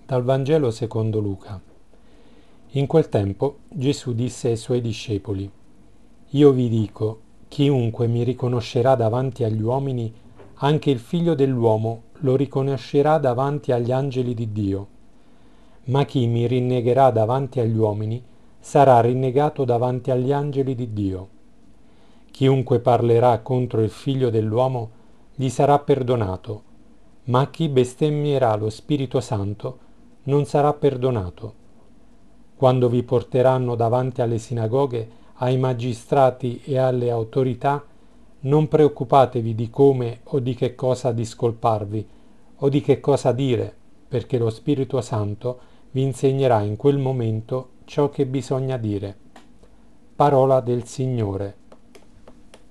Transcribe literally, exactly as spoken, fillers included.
Dal Vangelo secondo Luca. In quel tempo Gesù disse ai suoi discepoli: Io vi dico, chiunque mi riconoscerà davanti agli uomini, anche il Figlio dell'uomo lo riconoscerà davanti agli angeli di Dio. Ma chi mi rinnegherà davanti agli uomini sarà rinnegato davanti agli angeli di Dio. Chiunque parlerà contro il Figlio dell'uomo gli sarà perdonato, ma chi bestemmierà lo Spirito Santo non sarà perdonato. Quando vi porteranno davanti alle sinagoghe, ai magistrati e alle autorità, non preoccupatevi di come o di che cosa discolparvi o di che cosa dire, perché lo Spirito Santo vi insegnerà in quel momento ciò che bisogna dire. Parola del Signore.